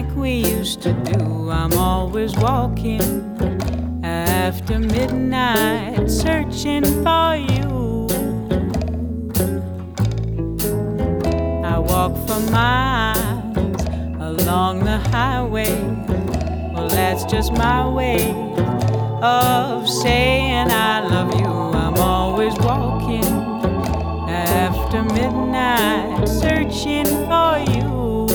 like we used to do. I'm always walking after midnight, searching for you. I walk for miles along the highway. Well, that's just my way of saying I love you. I'm always walking after midnight, searching for you.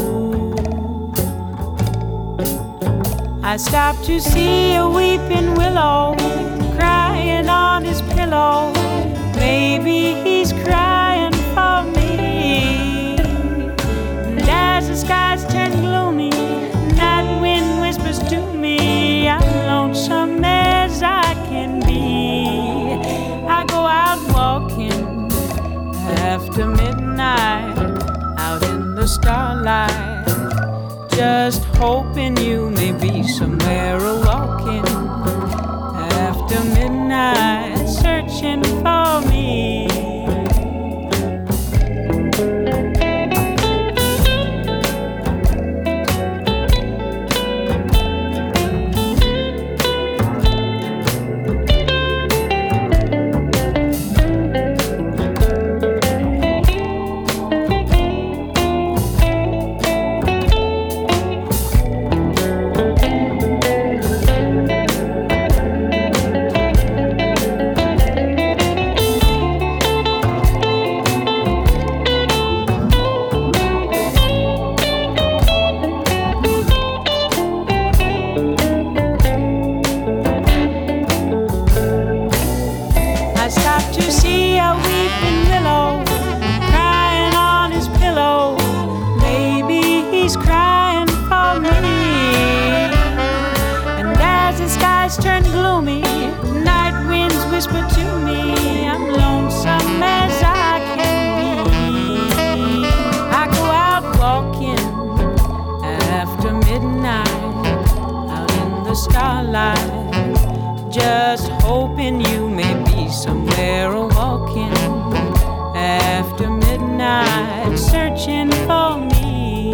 I stopped to see a weeping willow crying on his pillow. Maybe he's crying for me. And as the skies turn gloomy, night wind whispers to me, I'm lonesome as I can be. I go out walking after midnight, out in the starlight, just hoping you may be somewhere walking after midnight, searching for me. I stopped to see a weeping willow crying on his pillow. Maybe he's crying for me. And as the skies turn gloomy, night winds whisper to me, I'm lonesome as I can be. I go out walking after midnight, out in the starlight, just hoping you may be somewhere walking after midnight, searching for me.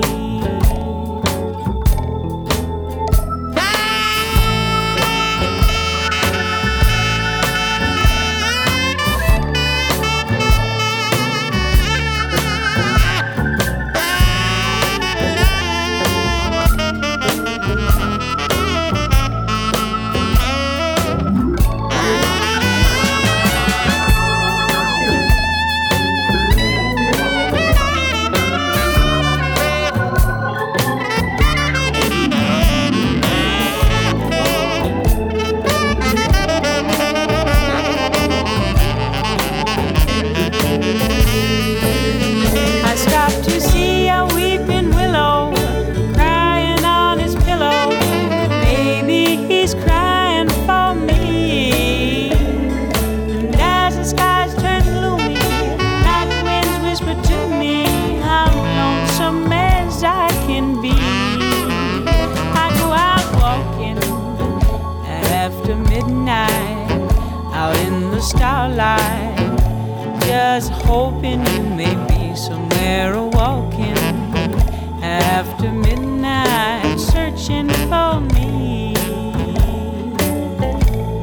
I stopped to see a weeping willow crying on his pillow. Maybe he's crying for me. And as the skies turn gloomy, night winds whisper to me, I'm lonesome as I can be. I go out walking after midnight, out in the starlight, just hoping you may be somewhere walking after midnight, searching for me.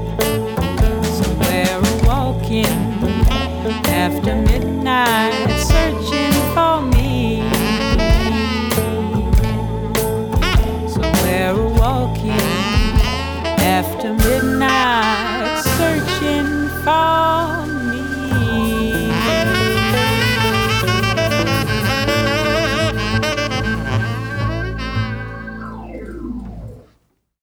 Somewhere walking after midnight,